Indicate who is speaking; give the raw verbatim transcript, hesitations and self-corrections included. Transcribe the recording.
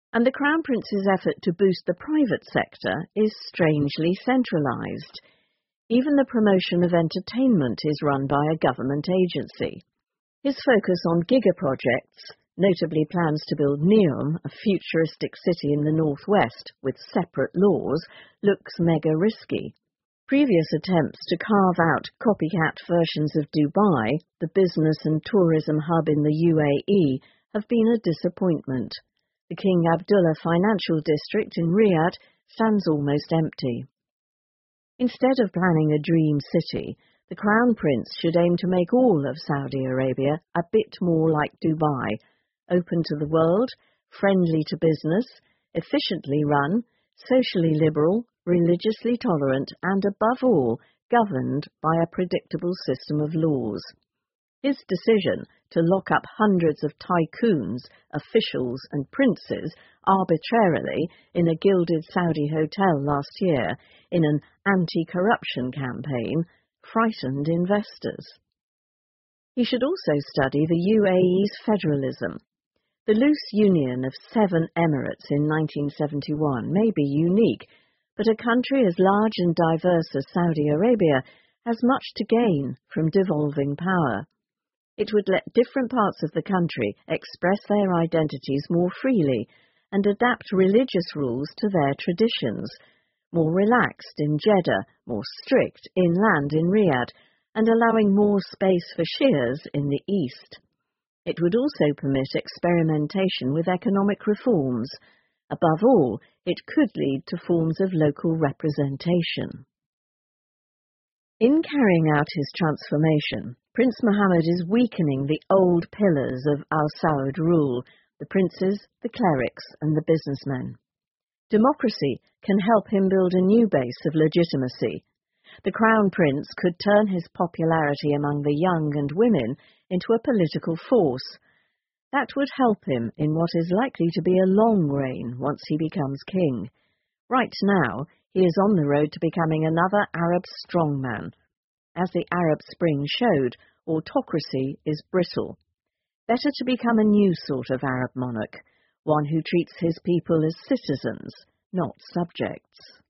Speaker 1: And the Crown Prince's effort to boost the private sector is strangely centralised. Even the promotion of entertainment is run by a government agency. His focus on giga-projects, notably plans to build Neom, a futuristic city in the northwest with separate laws, looks mega risky. Previous attempts to carve out copycat versions of Dubai, the business and tourism hub in the U A E, have been a disappointment. The King Abdullah Financial District in Riyadh stands almost empty. Instead of planning a dream city, the Crown Prince should aim to make all of Saudi Arabia a bit more like Dubai, open to the world, friendly to business, efficiently run, socially liberal, religiously tolerant, and above all, governed by a predictable system of laws. His decision to lock up hundreds of tycoons, officials and princes arbitrarily in a gilded Saudi hotel last year in an anti-corruption campaign frightened investors. He should also study the U A E's federalism. The loose union of seven emirates in nineteen seventy-one may be unique, but a country as large and diverse as Saudi Arabia has much to gain from devolving power. It would let different parts of the country express their identities more freely and adapt religious rules to their traditions, more relaxed in Jeddah, more strict inland in Riyadh, and allowing more space for Shias in the east. It would also permit experimentation with economic reforms. Above all, it could lead to forms of local representation. In carrying out his transformation, Prince Mohammed is weakening the old pillars of Al Saud rule, the princes, the clerics, and the businessmen. Democracy can help him build a new base of legitimacy. The Crown Prince could turn his popularity among the young and women into a political force. That would help him in what is likely to be a long reign once he becomes king. Right now, he is on the road to becoming another Arab strongman. As the Arab Spring showed, autocracy is brittle. Better to become a new sort of Arab monarch, one who treats his people as citizens, not subjects.